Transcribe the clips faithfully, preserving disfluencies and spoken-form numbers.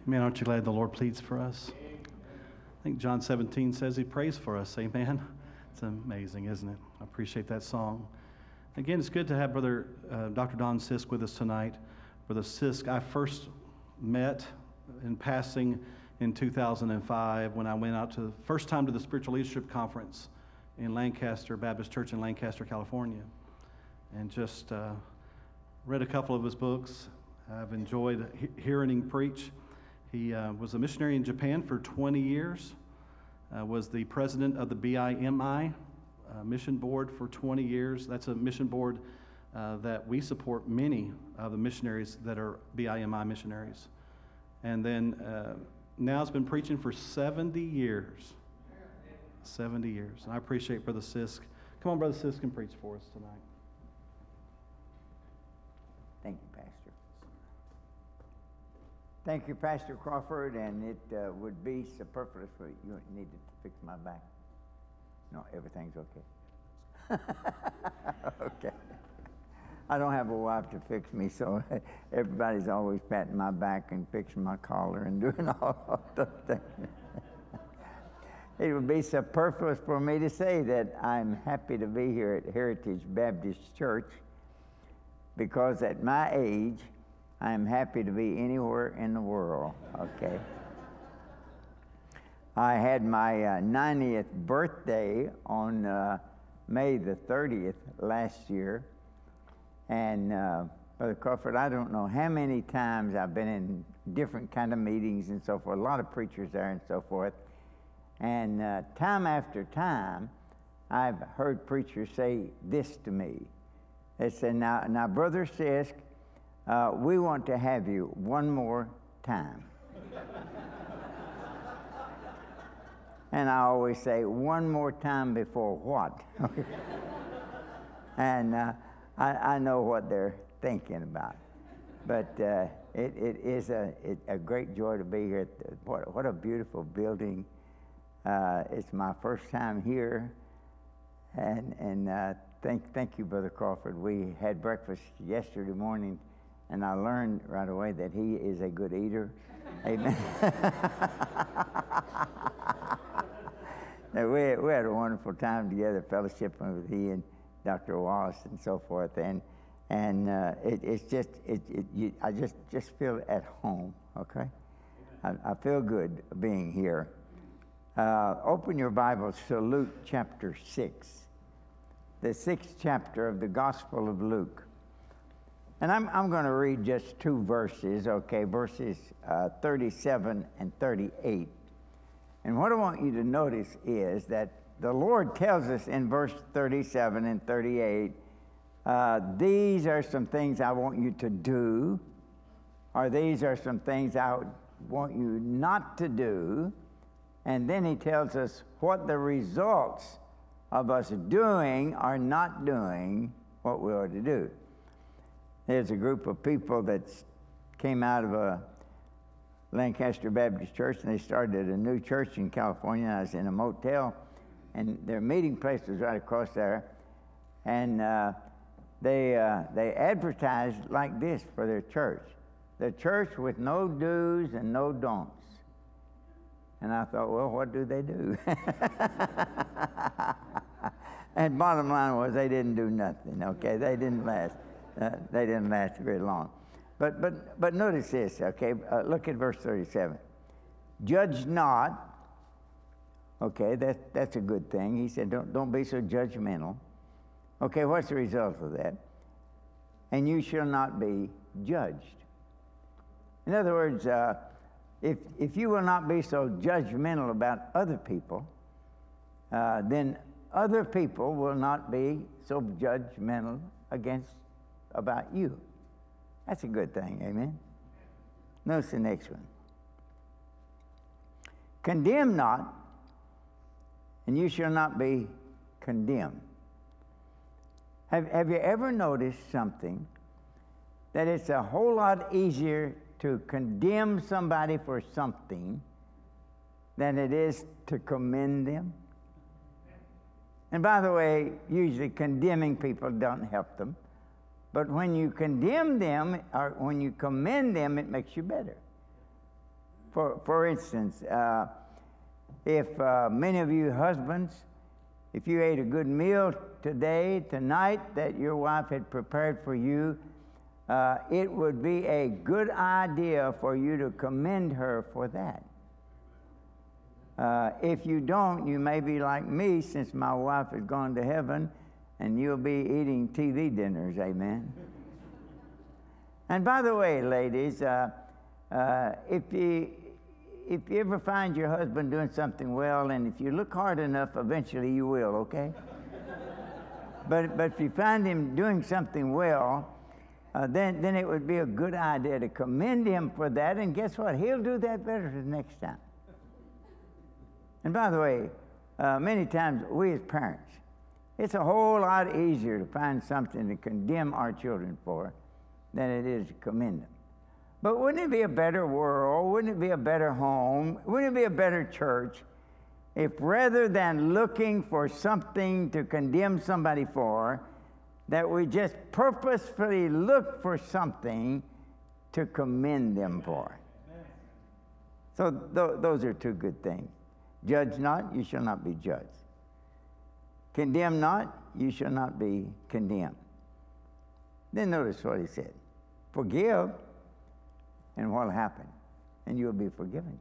Amen. Aren't you glad the Lord pleads for us? I think John seventeen says he prays for us. Amen. It's amazing, isn't it? I appreciate that song. Again, it's good to have Brother uh, Doctor Don Sisk with us tonight. Brother Sisk, I first met in passing in two thousand five when I went out to first time to the Spiritual Leadership Conference in Lancaster Baptist Church in Lancaster, California, and just uh, read a couple of his books. I've enjoyed he- hearing him preach. He uh, was a missionary in Japan for twenty years, uh, was the president of the B I M I uh, mission board for twenty years. That's a mission board uh, that we support many of the missionaries that are B I M I missionaries. And then uh, now has been preaching for seventy years. seventy years. And I appreciate Brother Sisk. Come on, Brother Sisk, and preach for us tonight. Thank you, Pastor. Thank you, Pastor Crawford, and it uh, would be superfluous for you. You needed to fix my back. No, everything's okay. Okay. I don't have a wife to fix me, so everybody's always patting my back and fixing my collar and doing all those things. It would be superfluous for me to say that I'm happy to be here at Heritage Baptist Church, because at my age, I'm happy to be anywhere in the world, okay? I had my uh, ninetieth birthday on uh, May the thirtieth last year, and uh, Brother Crawford, I don't know how many times I've been in different kind of meetings and so forth, a lot of preachers there and so forth, and uh, time after time, I've heard preachers say this to me. They said, now, now Brother Sisk, Uh, we want to have you one more time. And I always say, one more time before what? And uh, I, I know what they're thinking about. But uh, it, it is a, it, a great joy to be here. What, what a beautiful building. Uh, it's my first time here. And, and uh, thank, thank you, Brother Crawford. We had breakfast yesterday morning, and I learned right away that he is a good eater. Amen. Now, we, we had a wonderful time together, fellowshipping with he and Doctor Wallace and so forth. And and uh, it, it's just, it, it, you, I just, just feel at home, okay? I, I feel good being here. Uh, open your Bibles to Luke chapter six, the sixth chapter of the Gospel of Luke. And I'm, I'm going to read just two verses, okay, verses uh, thirty-seven and thirty-eight. And what I want you to notice is that the Lord tells us in verse thirty-seven and thirty-eight, uh, these are some things I want you to do, or these are some things I want you not to do. And then he tells us what the results of us doing or not doing what we ought to do. There's a group of people that came out of a Lancaster Baptist Church, and they started a new church in California. I was in a motel, and their meeting place was right across there. And uh, they uh, they advertised like this for their church: the church with no do's and no don'ts. And I thought, well, what do they do? And bottom line was, they didn't do nothing. Okay, they didn't last. Uh, they didn't last very long. But but but notice this, okay? Uh, look at verse thirty-seven. Judge not. Okay, that, that's a good thing. He said, don't, don't be so judgmental. Okay, what's the result of that? And you shall not be judged. In other words, uh, if, if you will not be so judgmental about other people, uh, then other people will not be so judgmental against about you. That's a good thing, amen? Notice the next one. Condemn not, and you shall not be condemned. Have, have you ever noticed something that it's a whole lot easier to condemn somebody for something than it is to commend them? And by the way, usually condemning people don't help them. But when you condemn them, or when you commend them, it makes you better. For, for instance, uh, if uh, many of you husbands, if you ate a good meal today, tonight, that your wife had prepared for you, uh, it would be a good idea for you to commend her for that. Uh, if you don't, you may be like me, since my wife has gone to heaven, and you'll be eating T V dinners, amen? And by the way, ladies, uh, uh, if you if you ever find your husband doing something well, and if you look hard enough, eventually you will, okay? but but if you find him doing something well, uh, then then it would be a good idea to commend him for that. And guess what? He'll do that better the next time. And by the way, uh, many times we as parents, it's a whole lot easier to find something to condemn our children for than it is to commend them. But wouldn't it be a better world? Wouldn't it be a better home? Wouldn't it be a better church if rather than looking for something to condemn somebody for, that we just purposefully look for something to commend them for? So th- those are two good things. Judge not, you shall not be judged. Condemn not, you shall not be condemned. Then notice what he said. Forgive, and what will happen? And you will be forgiven.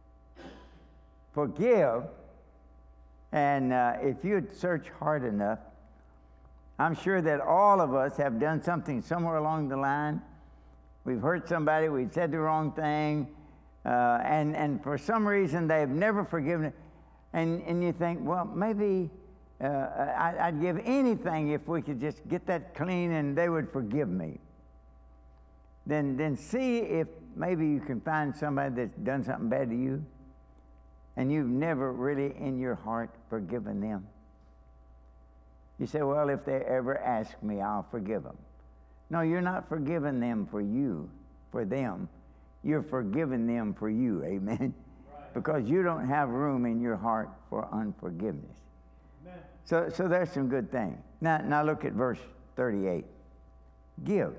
Forgive, and uh, if you'd search hard enough, I'm sure that all of us have done something somewhere along the line. We've hurt somebody, we've said the wrong thing, uh, and, and for some reason they've never forgiven it. And, and you think, well, maybe uh, I, I'd give anything if we could just get that clean and they would forgive me. Then, then see if maybe you can find somebody that's done something bad to you and you've never really in your heart forgiven them. You say, well, if they ever ask me, I'll forgive them. No, you're not forgiving them for you, for them. You're forgiving them for you, amen? Right. Because you don't have room in your heart for unforgiveness. Amen. So, so there's some good things. Now, now look at verse thirty-eight. Give.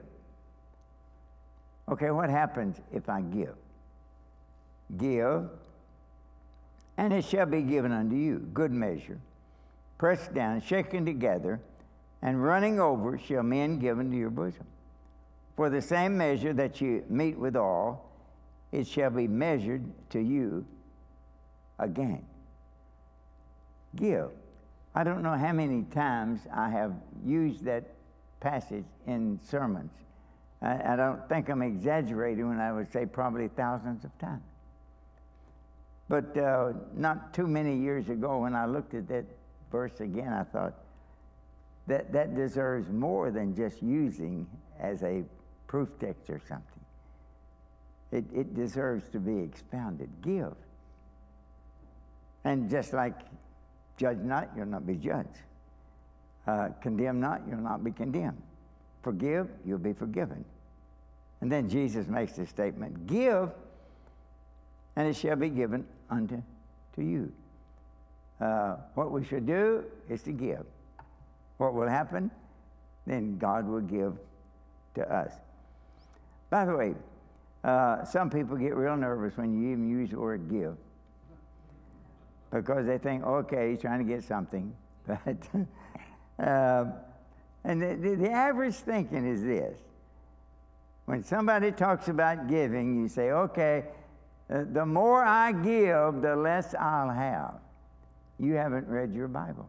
Okay, what happens if I give? Give, and it shall be given unto you. Good measure, pressed down, shaken together, and running over shall men give into your bosom. For the same measure that you meet withal, it shall be measured to you again. Give. I don't know how many times I have used that passage in sermons. I, I don't think I'm exaggerating when I would say probably thousands of times. But uh, not too many years ago when I looked at that verse again, I thought that that deserves more than just using as a proof text or something. It, it deserves to be expounded. Give. And just like judge not, you'll not be judged. Uh, condemn not, you'll not be condemned. Forgive, you'll be forgiven. And then Jesus makes the statement, give, and it shall be given unto to you. Uh, what we should do is to give. What will happen? Then God will give to us. By the way, uh, some people get real nervous when you even use the word give, because they think, okay, he's trying to get something. But uh, and the, the, the average thinking is this. When somebody talks about giving, you say, okay, uh, the more I give, the less I'll have. You haven't read your Bible.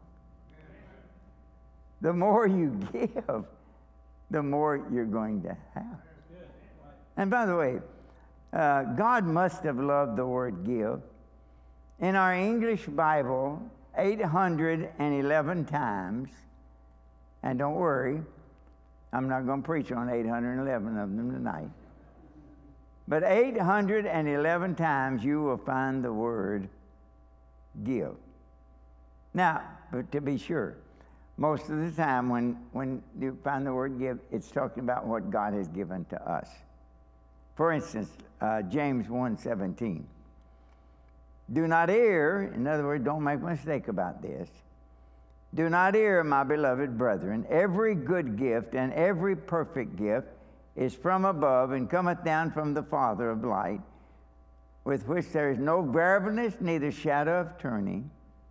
The more you give, the more you're going to have. And by the way, uh, God must have loved the word give. In our English Bible, eight hundred eleven times, and don't worry, I'm not going to preach on eight hundred eleven of them tonight, but eight hundred eleven times you will find the word give. Now, but to be sure, most of the time when, when you find the word give, it's talking about what God has given to us. For instance, uh, James one seventeen. Do not err, in other words, don't make a mistake about this. Do not err, my beloved brethren. Every good gift and every perfect gift is from above and cometh down from the Father of light, with which there is no variableness, neither shadow of turning,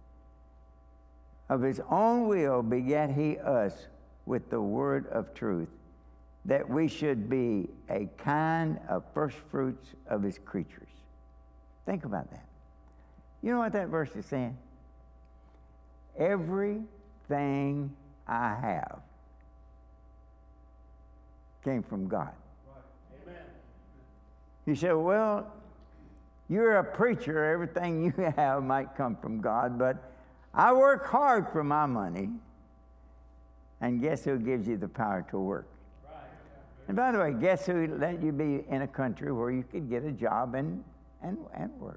of his own will begat he us with the word of truth, that we should be a kind of first fruits of his creatures. Think about that. You know what that verse is saying? Everything I have came from God. Right. Amen. You say, well, you're a preacher. Everything you have might come from God, but I work hard for my money. And guess who gives you the power to work? Right. And by the way, guess who let you be in a country where you could get a job and, and, and work?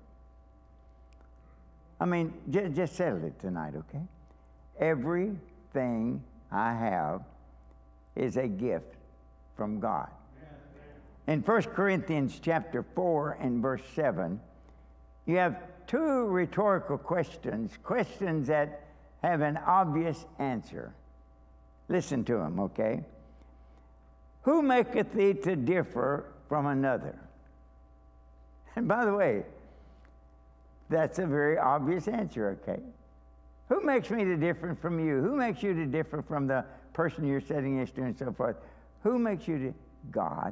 I mean, just, just settle it tonight, okay? Everything I have is a gift from God. In First Corinthians chapter four and verse seven, you have two rhetorical questions, questions that have an obvious answer. Listen to them, okay? Who maketh thee to differ from another? And by the way, that's a very obvious answer, okay? Who makes me to differ from you? Who makes you to differ from the person you're sitting next to and so forth? Who makes you to? God.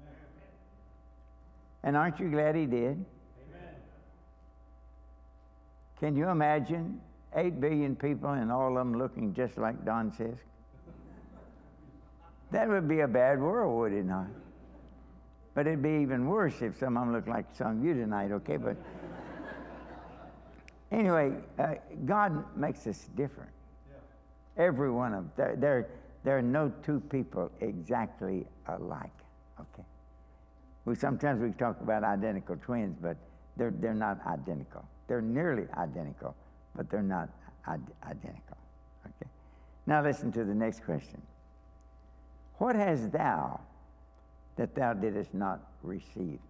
And aren't you glad he did? Amen. Can you imagine eight billion people and all of them looking just like Don Sisk? That would be a bad world, would it not? But it'd be even worse if some of them looked like some of you tonight, okay? But anyway, uh, God makes us different. Yeah. Every one of them. There, there, there are no two people exactly alike, okay? We sometimes we talk about identical twins, but they're, they're not identical. They're nearly identical, but they're not ad- identical, okay? Now listen to the next question. What hast thou that thou didst not receive?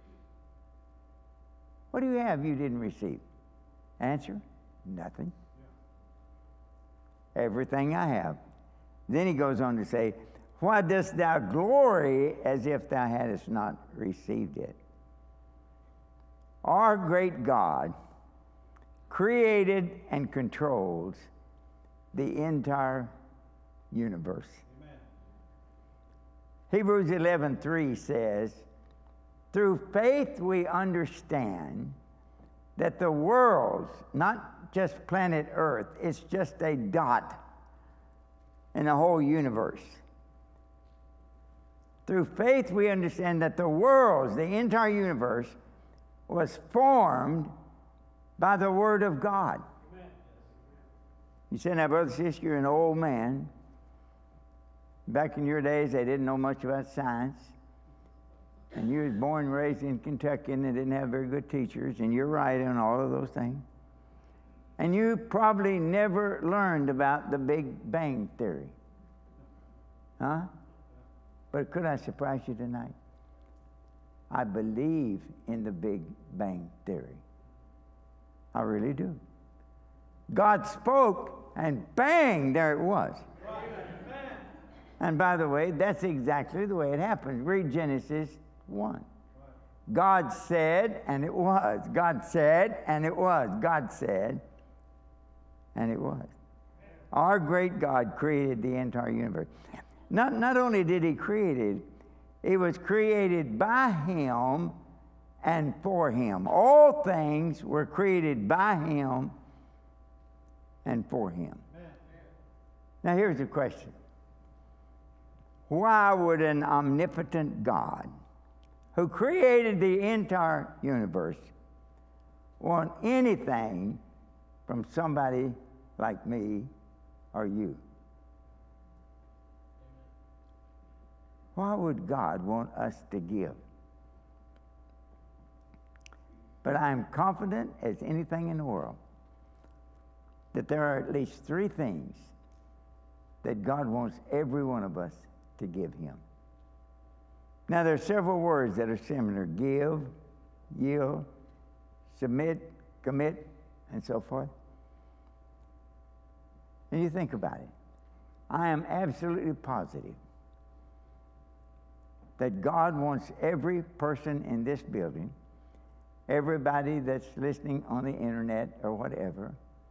What do you have you didn't receive? Answer, nothing. Yeah. Everything I have. Then he goes on to say, why dost thou glory as if thou hadst not received it? Our great God created and controls the entire universe. Amen. Hebrews eleven three says, through faith we understand that the world's not just planet Earth, it's just a dot in the whole universe. Through faith we understand that the world's, the entire universe, was formed by the Word of God. Amen. You say, now, Brother Sisk, you're an old man. Back in your days, they didn't know much about science. And you was born and raised in Kentucky, and they didn't have very good teachers, and you're right on all of those things. And you probably never learned about the Big Bang Theory. Huh? But could I surprise you tonight? I believe in the Big Bang Theory. I really do. God spoke, and bang, there it was. And by the way, that's exactly the way it happens. Read Genesis one. God said, and it was. God said, and it was. God said, and it was. Our great God created the entire universe. Not, not only did he create it, it was created by him and for him. All things were created by him and for him. Now here's the question. Why would an omnipotent God who created the entire universe want anything from somebody like me or you? Why would God want us to give? But I am confident as anything in the world that there are at least three things that God wants every one of us to give him. Now, there are several words that are similar: give, yield, submit, commit, and so forth. And you think about it. I am absolutely positive that God wants every person in this building everybody that's listening on the internet or whatever,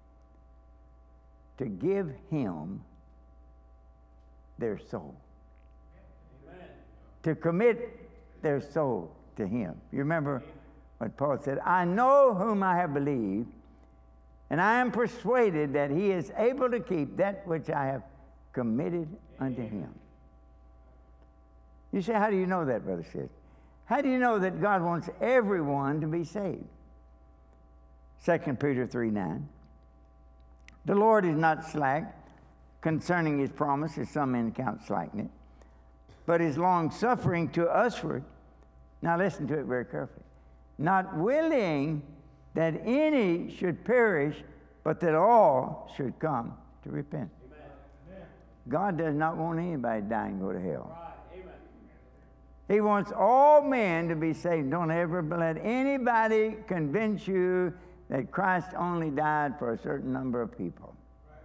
to give him their soul. Amen. To commit their soul to him. You remember what Paul said, I know whom I have believed, and I am persuaded that he is able to keep that which I have committed unto him. You say, how do you know that, Brother Sid? How do you know that God wants everyone to be saved? Second Peter three nine. The Lord is not slack concerning his promise, as some men count slackness, but is long-suffering to usward. Now listen to it very carefully. Not willing that any should perish, but that all should come to repent. Amen. God does not want anybody to die and go to hell. He wants all men to be saved. Don't ever let anybody convince you that Christ only died for a certain number of people.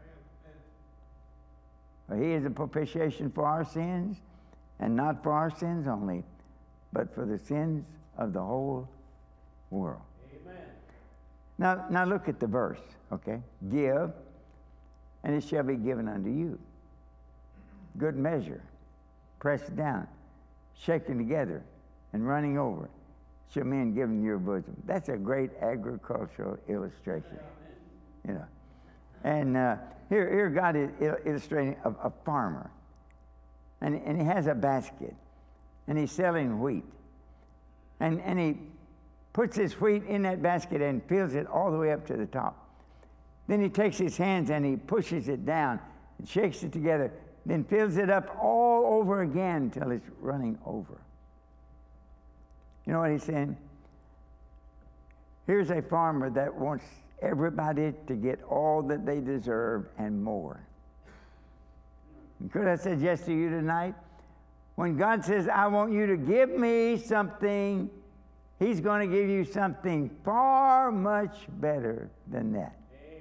But he is a propitiation for our sins, and not for our sins only, but for the sins of the whole world. Amen. Now, now look at the verse, okay? Give, and it shall be given unto you. Good measure, pressed down, shaken together, and running over, shall men give in your bosom. That's a great agricultural illustration, you know. And uh, here, here God is illustrating a, a farmer, and, and he has a basket, and he's selling wheat, and, and he puts his wheat in that basket and fills it all the way up to the top. Then he takes his hands and he pushes it down and shakes it together, then fills it up all over again until it's running over. You know what he's saying? Here's a farmer that wants everybody to get all that they deserve and more. And could I suggest to you tonight, when God says, I want you to give me something, he's going to give you something far much better than that.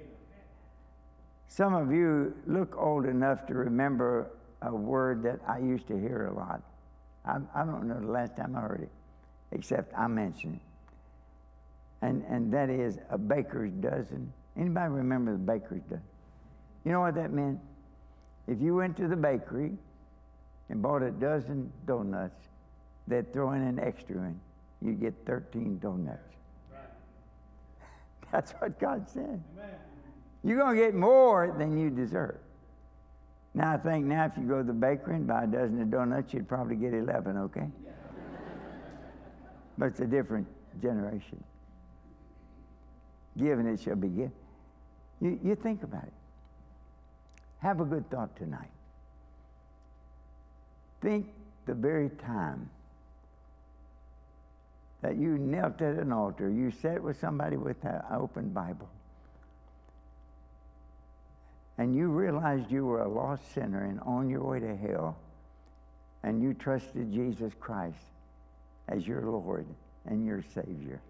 Some of you look old enough to remember a word that I used to hear a lot. I, I don't know the last time I heard it, except I mentioned it. And, and that is a baker's dozen. Anybody remember the baker's dozen? You know what that meant? If you went to the bakery and bought a dozen donuts, they'd throw in an extra in. You'd get thirteen donuts. Right. That's what God said. Amen. You're going to get more than you deserve. Now, I think now if you go to the bakery and buy a dozen of donuts, you'd probably get eleven, okay? But it's a different generation. Given it shall be given. You, you think about it. Have a good thought tonight. Think the very time that you knelt at an altar, you sat with somebody with an open Bible, and you realized you were a lost sinner and on your way to hell, and you trusted Jesus Christ as your Lord and your Savior.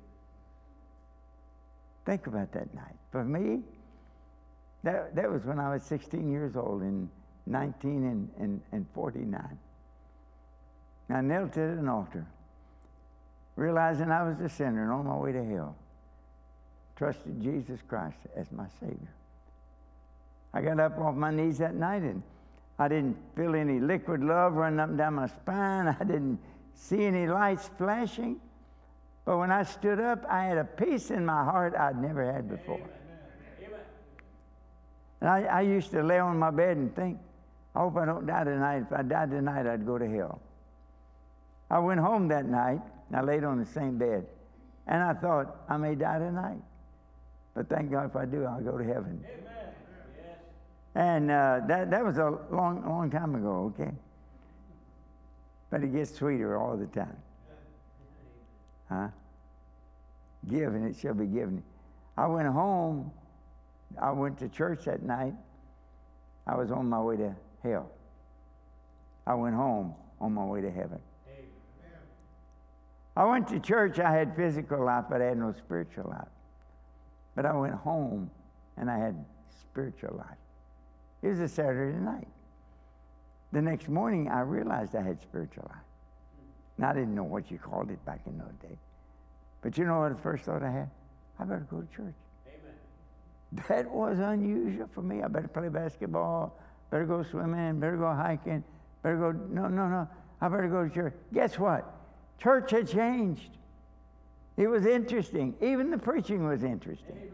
Think about that night. For me, that, that was when I was sixteen years old in nineteen forty-nine. I knelt at an altar, realizing I was a sinner and on my way to hell. Trusted Jesus Christ as my Savior. I got up off my knees that night, and I didn't feel any liquid love running up and down my spine. I didn't see any lights flashing. But when I stood up, I had a peace in my heart I'd never had before. Amen. And I, I used to lay on my bed and think, I hope I don't die tonight. If I died tonight, I'd go to hell. I went home that night, and I laid on the same bed. And I thought, I may die tonight. But thank God if I do, I'll go to heaven. Amen. And uh, that, that was a long, long time ago, okay? But it gets sweeter all the time. Huh? Give and it shall be given. I went home. I went to church that night. I was on my way to hell. I went home on my way to heaven. Amen. I went to church. I had physical life, but I had no spiritual life. But I went home and I had spiritual life. It was a Saturday night. The next morning, I realized I had spiritual life. Now, I didn't know what you called it back in those days. But you know what the first thought I had? I better go to church. Amen. That was unusual for me. I better play basketball, better go swimming, better go hiking, better go, no, no, no. I better go to church. Guess what? Church had changed. It was interesting. Even the preaching was interesting. Amen.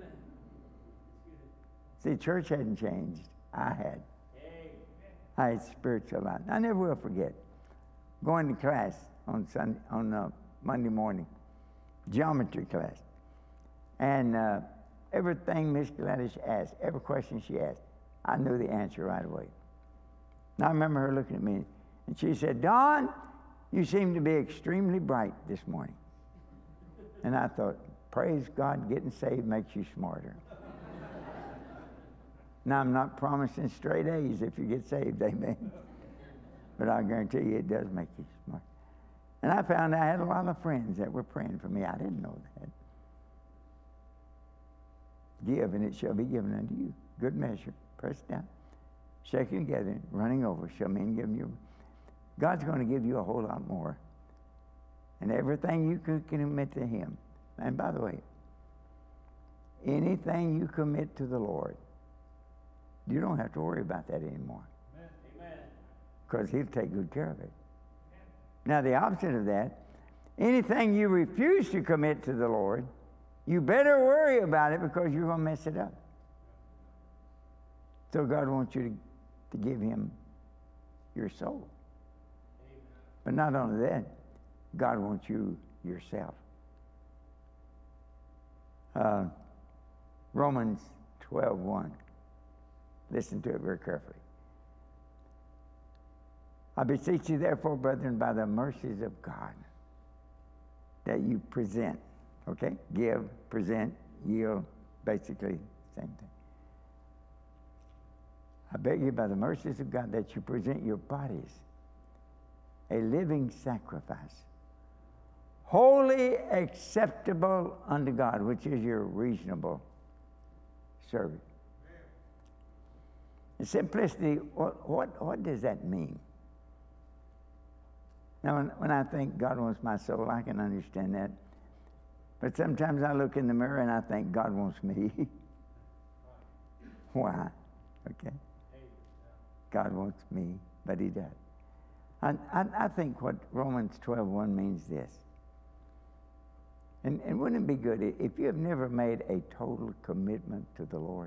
See, church hadn't changed. I had. Amen. I had spiritual life. I never will forget going to class on Sunday, on uh, Monday morning, geometry class. And uh, everything Miss Gladys asked, every question she asked, I knew the answer right away. And I remember her looking at me, and she said, Don, you seem to be extremely bright this morning. And I thought, praise God, getting saved makes you smarter. Now, I'm not promising straight A's if you get saved, amen. But I guarantee you it does make you smart. And I found I had a lot of friends that were praying for me. I didn't know that. Give, and it shall be given unto you. Good measure, pressed down, shaking together, running over, shall men give you. God's going to give you a whole lot more. And everything you can commit to Him. And by the way, anything you commit to the Lord, you don't have to worry about that anymore. Because He'll take good care of it. Now, the opposite of that, anything you refuse to commit to the Lord, you better worry about it because you're going to mess it up. So God wants you to, to give Him your soul. But not only that, God wants you yourself. Uh, Romans twelve one. Listen to it very carefully. I beseech you, therefore, brethren, by the mercies of God, that you present, okay? Give, present, yield, basically same thing. I beg you, by the mercies of God, that you present your bodies a living sacrifice, wholly acceptable unto God, which is your reasonable service. In simplicity, what, what, what does that mean? Now, when, when I think God wants my soul, I can understand that. But sometimes I look in the mirror and I think God wants me. Why? Okay. God wants me, but He does. I, I, I think what Romans twelve one means this. And, and wouldn't it be good if you have never made a total commitment to the Lord?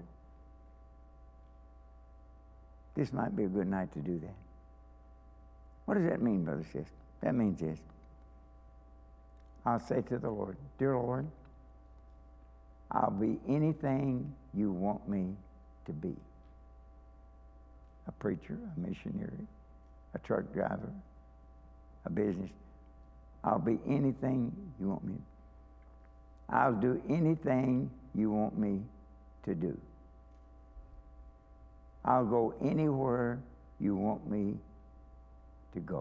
This might be a good night to do that. What does that mean, brother, sister? That means this. I'll say to the Lord, dear Lord, I'll be anything you want me to be. A preacher, a missionary, a truck driver, a business. I'll be anything you want me to be. I'll do anything you want me to do. I'll go anywhere you want me to go.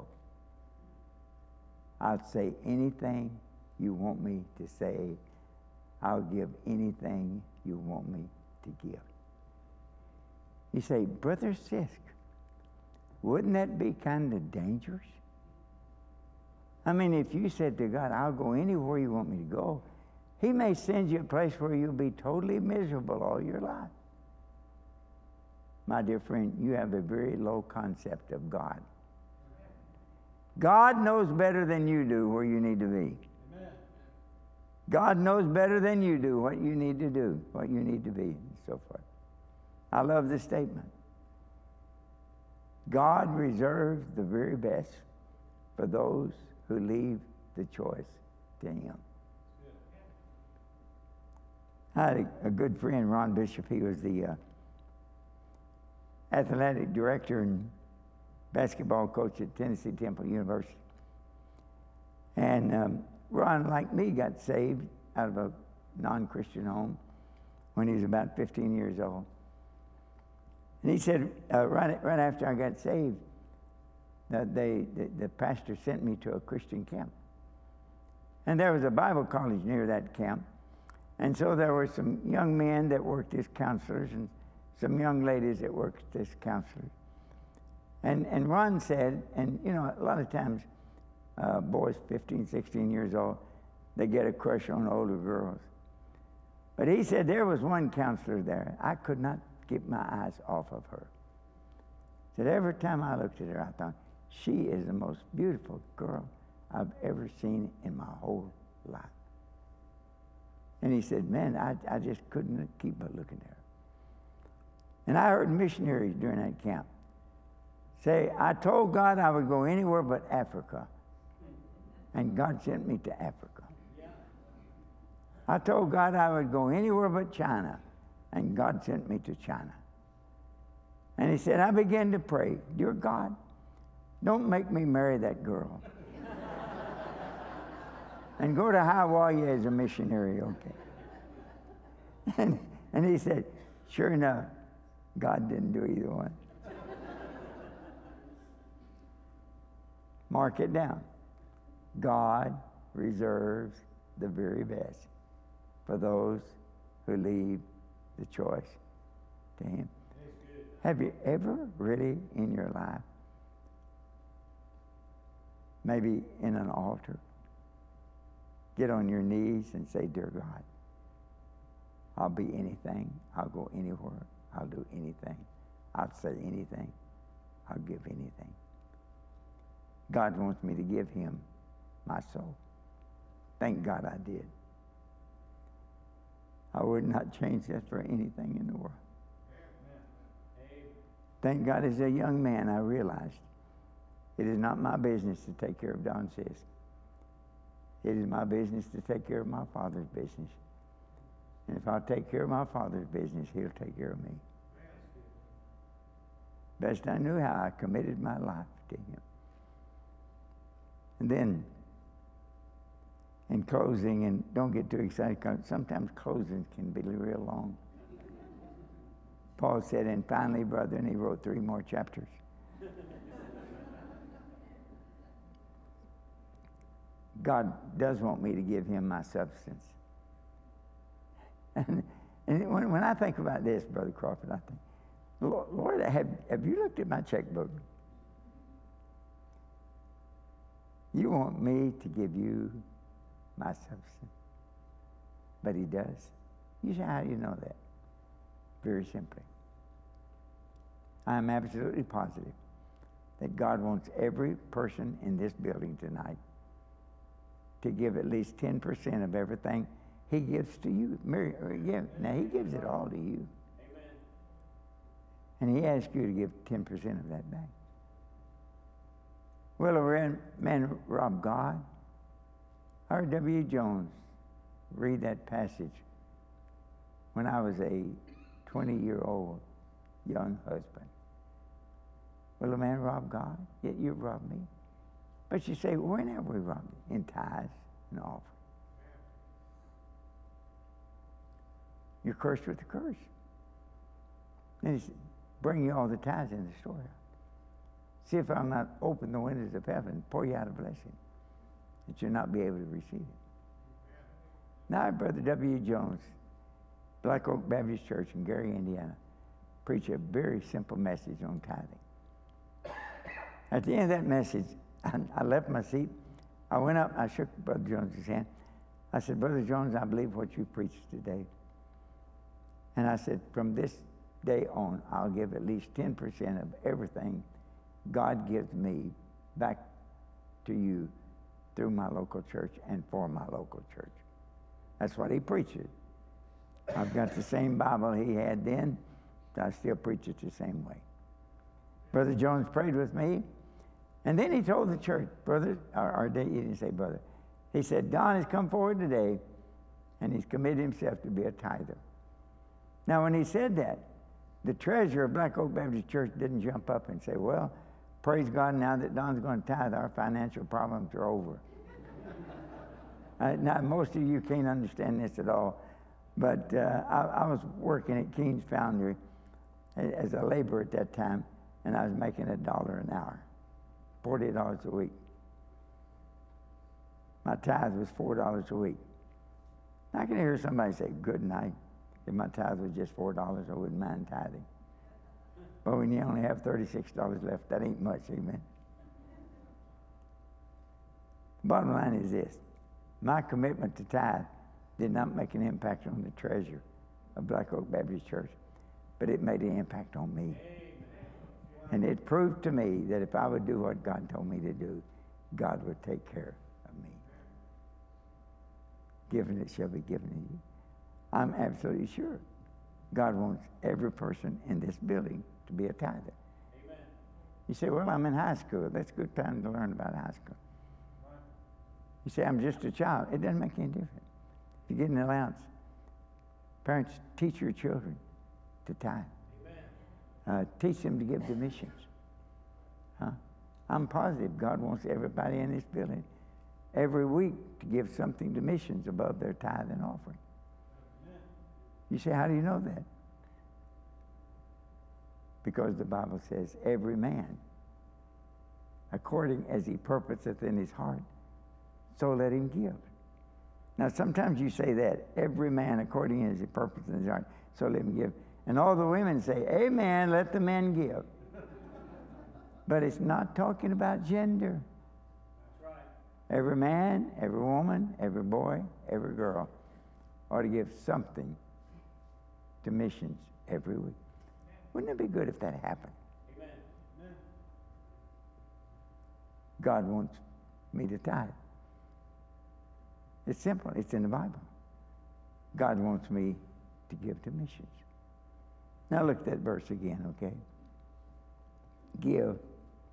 I'll say anything you want me to say. I'll give anything you want me to give. You say, Brother Sisk, wouldn't that be kind of dangerous? I mean, if you said to God, I'll go anywhere you want me to go, He may send you a place where you'll be totally miserable all your life. My dear friend, you have a very low concept of God. God knows better than you do where you need to be. Amen. God knows better than you do what you need to do, what you need to be, and so forth. I love this statement. God reserves the very best for those who leave the choice to Him. I had a, a good friend, Ron Bishop. He was the uh, athletic director and basketball coach at Tennessee Temple University. And um, Ron, like me, got saved out of a non-Christian home when he was about fifteen years old. And he said, uh, right, right after I got saved, that they, the, the pastor sent me to a Christian camp. And there was a Bible college near that camp. And so there were some young men that worked as counselors and some young ladies that worked as counselors. And, and Ron said, and you know, a lot of times, uh, boys fifteen, sixteen years old, they get a crush on older girls. But he said there was one counselor there. I could not get my eyes off of her. He said every time I looked at her, I thought, she is the most beautiful girl I've ever seen in my whole life. And he said, man, I, I just couldn't keep but looking at her. And I heard missionaries during that camp say, I told God I would go anywhere but Africa. And God sent me to Africa. I told God I would go anywhere but China. And God sent me to China. And he said, I began to pray, dear God, don't make me marry that girl. And go to Hawaii as a missionary, okay? And, and he said, sure enough, God didn't do either one. Mark it down. God reserves the very best for those who leave the choice to Him. Have you ever really in your life, maybe in an altar, get on your knees and say, dear God, I'll be anything. I'll go anywhere. I'll do anything. I'll say anything. I'll give anything. God wants me to give Him my soul. Thank God I did. I would not change that for anything in the world. Thank God as a young man I realized it is not my business to take care of Don Sisk. It is my business to take care of my Father's business. And if I take care of my Father's business, He'll take care of me. Best I knew how, I committed my life to Him. And then, in closing, and don't get too excited, because sometimes closings can be real long. Paul said, and finally, brother, and he wrote three more chapters. God does want me to give Him my substance. And, and when, when I think about this, Brother Crawford, I think, Lord, Lord have, have you looked at my checkbook? You want me to give you my substance. But He does. You say, how do you know that? Very simply. I am absolutely positive that God wants every person in this building tonight to give at least ten percent of everything He gives to you. Mary, yeah, now He gives it all to you. Amen. And He asks you to give ten percent of that back. Well, a man robbed God. R W Jones, read that passage when I was a twenty-year-old young husband. Will a man rob God? Yet you robbed me. But you say, when have we robbed you? In tithes and offerings. You're cursed with the curse. And He said, bring you all the tithes in the storehouse. See if I'll not open the windows of heaven and pour you out a blessing that you'll not be able to receive it. Now, Brother W. Jones, Black Oak Baptist Church in Gary, Indiana, preached a very simple message on tithing. At the end of that message, I, I left my seat. I went up, I shook Brother Jones' hand. I said, Brother Jones, I believe what you preached today. And I said, from this day on, I'll give at least ten percent of everything God gives me back to you through my local church and for my local church. That's what he preaches. I've got the same Bible he had then, but I still preach it the same way. Brother Jones prayed with me, and then he told the church, brother, or, or he didn't say brother, he said, Don has come forward today, and he's committed himself to be a tither. Now, when he said that, the treasurer of Black Oak Baptist Church didn't jump up and say, well, praise God, now that Don's going to tithe, our financial problems are over. uh, now, most of you can't understand this at all, but uh, I, I was working at Keene's Foundry as a laborer at that time, and I was making a dollar an hour, forty dollars a week. My tithe was four dollars a week. I can hear somebody say, good night. If my tithe was just four dollars, I wouldn't mind tithing. But when you only have thirty-six dollars left, that ain't much, amen. Bottom line is this. My commitment to tithe did not make an impact on the treasure of Black Oak Baptist Church, but it made an impact on me. And it proved to me that if I would do what God told me to do, God would take care of me. Given it shall be given to you. I'm absolutely sure God wants every person in this building to be a tither. Amen. You say, well, I'm in high school. That's a good time to learn about high school. Right. You say, I'm just a child. It doesn't make any difference. If you get an allowance, parents, teach your children to tithe. Uh, teach them to give to missions. Huh? I'm positive God wants everybody in this building every week to give something to missions above their tithe and offering. You say, how do you know that? Because the Bible says, every man, according as he purposeth in his heart, so let him give. Now, sometimes you say that, every man according as he purposeth in his heart, so let him give. And all the women say, amen, let the men give. But it's not talking about gender. That's right. Every man, every woman, every boy, every girl ought to give something to missions every week. Wouldn't it be good if that happened? Amen. God wants me to tithe. It's simple. It's in the Bible. God wants me to give to missions. Now look at that verse again, okay? Give,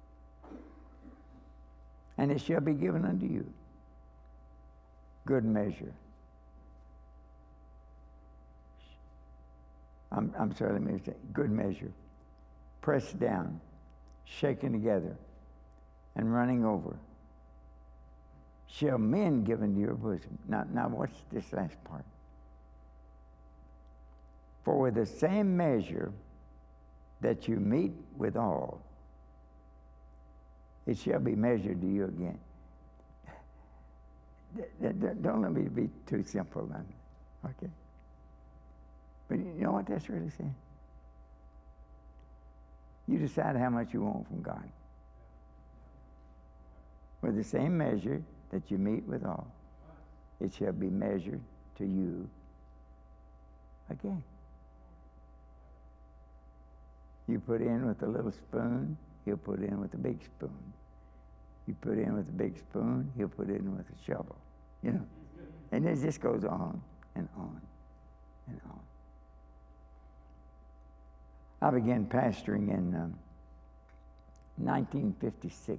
and it shall be given unto you. Good measure. I'm, I'm sorry, let me say, good measure. Pressed down, shaken together, and running over. Shall men give into your bosom. Now, now what's this last part? For with the same measure that you meet withal, it shall be measured to you again. Don't let me be too simple then, okay? But you know what that's really saying? You decide how much you want from God. With the same measure that you meet withal, it shall be measured to you again. You put in with a little spoon, he'll put in with a big spoon. You put in with a big spoon, he'll put in with a shovel. You know? And it just goes on and on and on. I began pastoring in um, nineteen fifty-six.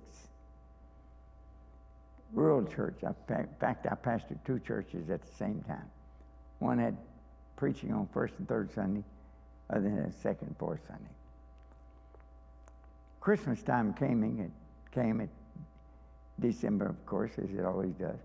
Rural church. I, in fact, I pastored two churches at the same time. One had preaching on first and third Sunday, other than second and fourth Sunday. Christmas time came, it came at December, of course, as it always does.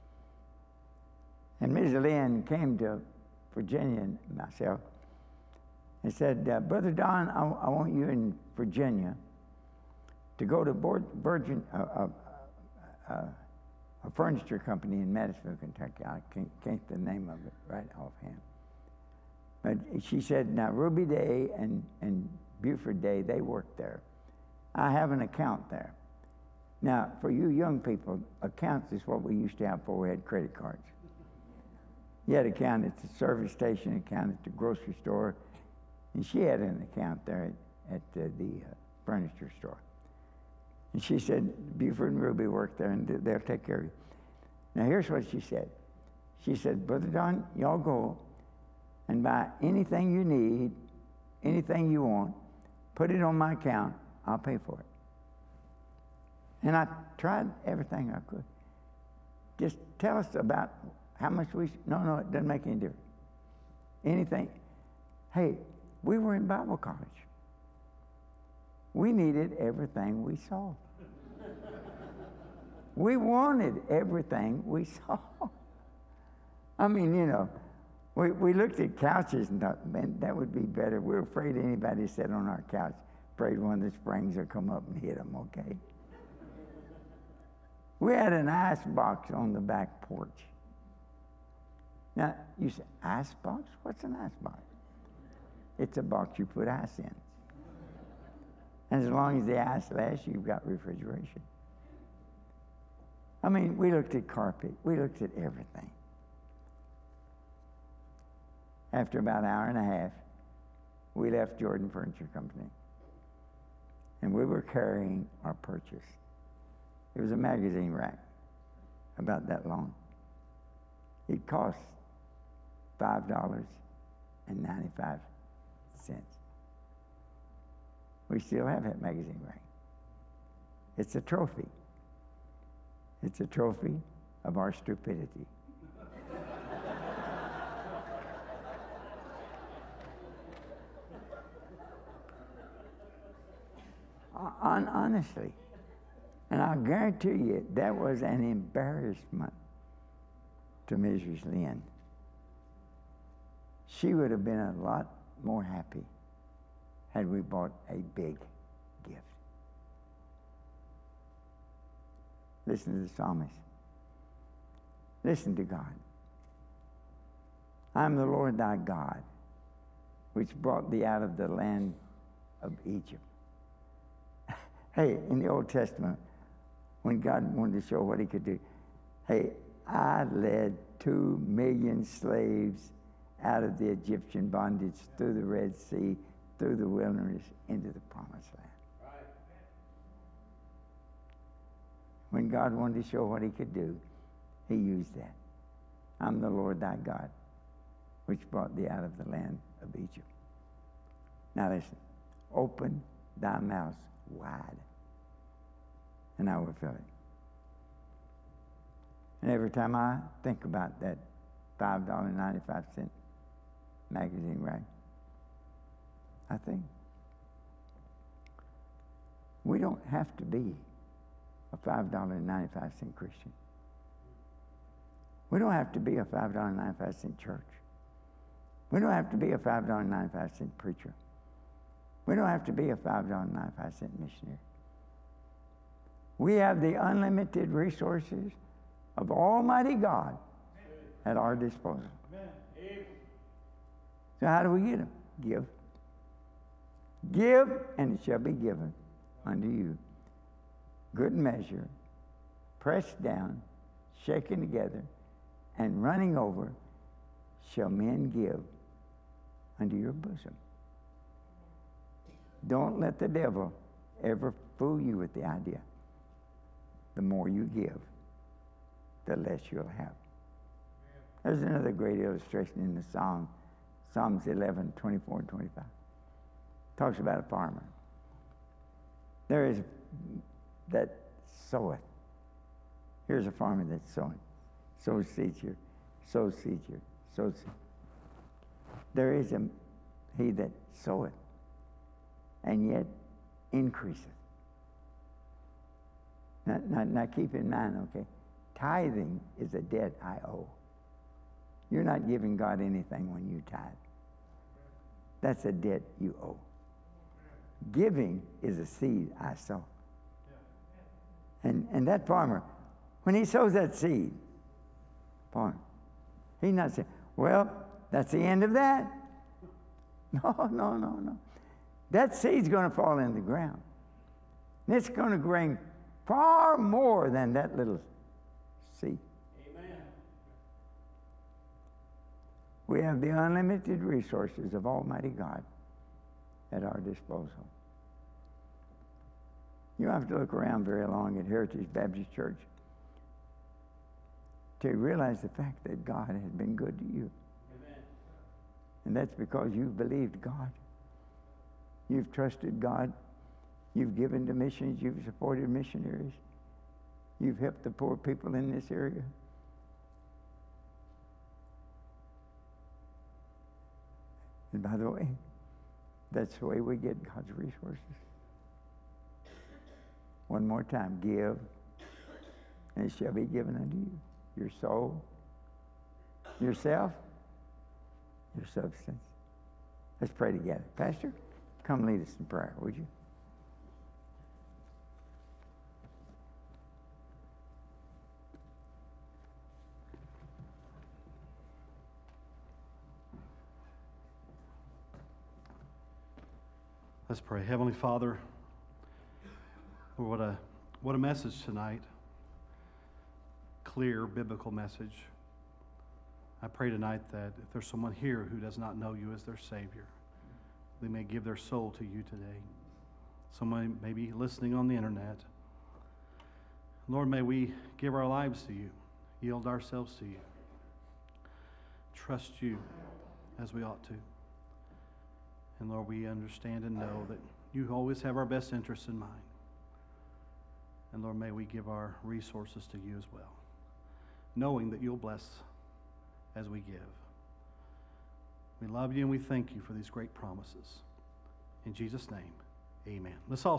And Miz Lynn came to Virginia and myself and said, uh, Brother Don, I, I want you in Virginia to go to Board, Virgin, uh, uh, uh, a furniture company in Madisonville, Kentucky. I can't, can't the name of it right offhand. But she said, now Ruby Day and, and Buford Day, they work there. I have an account there. Now, for you young people, accounts is what we used to have before we had credit cards. You had an account at the service station, an account at the grocery store, and she had an account there at, at uh, the uh, furniture store. And she said, Buford and Ruby work there, and they'll take care of you. Now, here's what she said. She said, Brother Don, y'all go and buy anything you need, anything you want, put it on my account, I'll pay for it. And I tried everything I could. Just tell us about how much we, no, no, it doesn't make any difference. Anything. Hey, we were in Bible college. We needed everything we saw. We wanted everything we saw. I mean, you know, we, we looked at couches and thought, man, that would be better. We were afraid anybody sat on our couch, afraid one of the springs would come up and hit them, okay? We had an ice box on the back porch. Now, you say, ice box? What's an ice box? It's a box you put ice in. And as long as the ice lasts, you've got refrigeration. I mean, we looked at carpet. We looked at everything. After about an hour and a half, we left Jordan Furniture Company. And we were carrying our purchase. It was a magazine rack, about that long. It cost five dollars and ninety-five cents. We still have that magazine rack. It's a trophy. It's a trophy of our stupidity. On, honestly. And I'll guarantee you that was an embarrassment to Missus Lynn. She would have been a lot more happy had we bought a big gift. Listen to the psalmist. Listen to God. I'm the Lord thy God, which brought thee out of the land of Egypt. Hey, in the Old Testament, when God wanted to show what he could do, hey, I led two million slaves out of the Egyptian bondage through the Red Sea, through the wilderness, into the promised land. Right. When God wanted to show what he could do, he used that. I'm the Lord thy God, which brought thee out of the land of Egypt. Now listen, open thy mouth wide, and I will fill it. And every time I think about that five dollars and ninety-five cents magazine rack, I think we don't have to be a five dollars and ninety-five cents Christian. We don't have to be a five dollars and ninety-five cents church. We don't have to be a five dollars and ninety-five cents preacher. We don't have to be a five dollars and ninety-five cents missionary. We have the unlimited resources of Almighty God at our disposal. So how do we get them? Give. Give, and it shall be given unto you. Good measure, pressed down, shaken together, and running over, shall men give unto your bosom. Don't let the devil ever fool you with the idea. The more you give, the less you'll have. There's another great illustration in the Psalm, Psalms eleven, twenty-four and twenty-five. Talks about a farmer. There is that soweth. Here's a farmer that's sowing. Sows seeds here, sows seeds here, sows seeds. There is a he that soweth, and yet increaseth. Now, now, now keep in mind, okay, tithing is a debt I owe. You're not giving God anything when you tithe. That's a debt you owe. Giving is a seed I sow. And, and that farmer, when he sows that seed, farmer, he's not saying, well, that's the end of that. No, no, no, no. That seed's going to fall in the ground. And it's going to bring far more than that little seed. Amen. We have the unlimited resources of Almighty God at our disposal. You don't have to look around very long at Heritage Baptist Church to realize the fact that God has been good to you. Amen. And that's because you've believed God. You've trusted God. You've given to missions. You've supported missionaries. You've helped the poor people in this area. And by the way, that's the way we get God's resources. One more time, give, and it shall be given unto you. Your soul, yourself, your substance. Let's pray together. Pastor, come lead us in prayer, would you? Let's pray. Heavenly Father, what a, what a message tonight. clear biblical message. I pray tonight that if there's someone here who does not know you as their Savior, they may give their soul to you today. Someone may be listening on the internet. Lord, may we give our lives to you, yield ourselves to you, trust you as we ought to. And Lord, we understand and know that you always have our best interests in mind. And Lord, may we give our resources to you as well, knowing that you'll bless as we give. We love you and we thank you for these great promises. In Jesus' name, amen. Let's all